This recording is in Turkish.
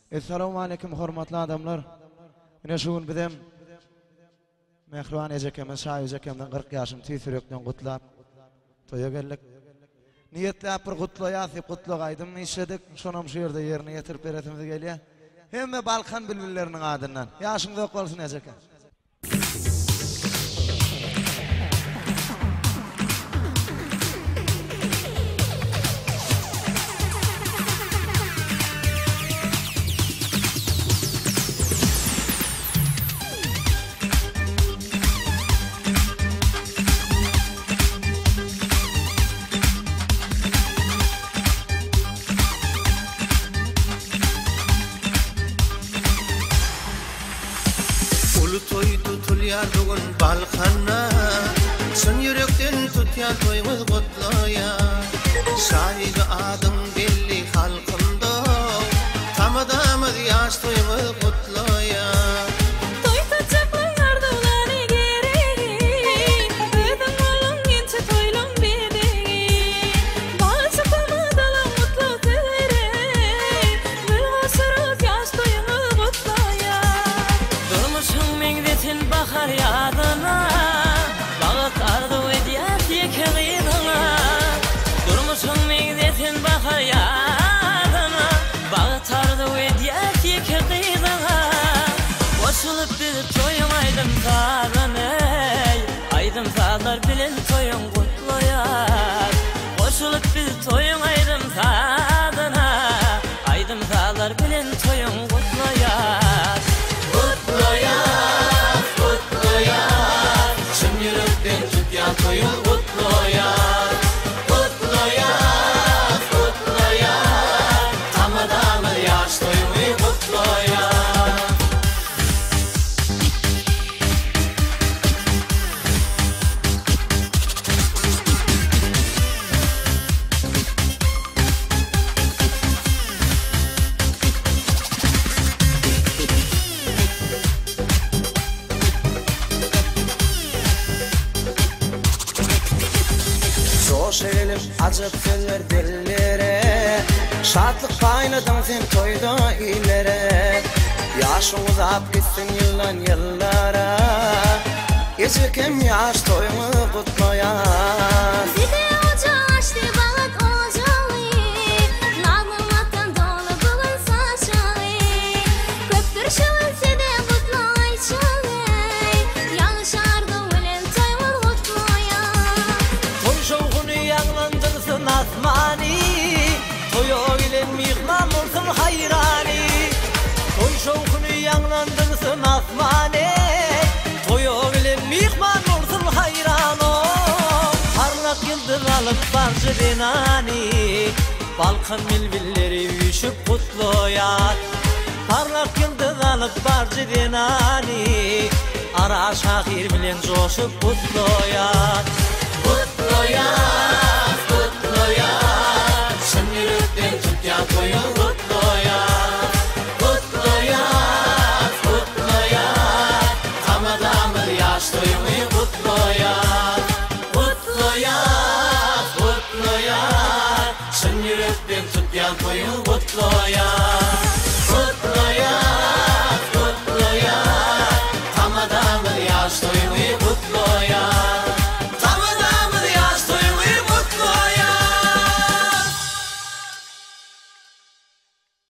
Assalamu alaykum hormatly adamlar. Mine şu gün bizem Mehriban ejekemiz, Şahy ejekemden 40 ýaşyny tüýsürekden gutlap toýa geldik. Niýetläp bir gutlaýasy gutlaýdym işledik. Şonam şu ýerde ýerine ýetirip beretimiz gelýär. Hemme Balkan bülbülleriniň adyndan. Ýaşyň dök bolsun ejeke. Tutulýar bugün Balkan'a, şol ýürekden tutýar toýmyz gutlaýar. Şahyga adyň belli halkymda, tamadamyz ýaş toýmyz gutlaýar. Bahar yadına, bağıt ardı ediyat yekeliğine. Durmuşsun migdetin bahar yadına, bağıt ardı ediyat yekeliğine. Koşulup bir toyun aydım sağdan ey, aydım sağlar bilen toyun kutlayar. Koşulup bir toyun aydım sağdan aydım sağlar bilen toyun kutlayar. Toyun gutlaýar, gutlaýar, gutlaýar. Tamadamy ýaş toýumy gutlaýar. Şelim acıp sözer dillere, şatlyk paýnadyň sen toýda ilere. Ýaşyň uzap gitsin ýyldan ýyllara, ejekem ýaş toýumy gutlaýar. Asmani, toyo bilen mihman bolsun hayrani. Toy şowkuny ýanglandyrsyn asmani, toyo bilen mihman bolsun hayrano. Parlak ýyldız alyp barjy denani, Balkan bülbülleri üşüp gutlaýar. Parlak ýyldız alyp barjy denani, ara şahyr bilen joşup gutlaýar. Gutlaýar, gutlaýar, şol ýürekden tutýar toýun.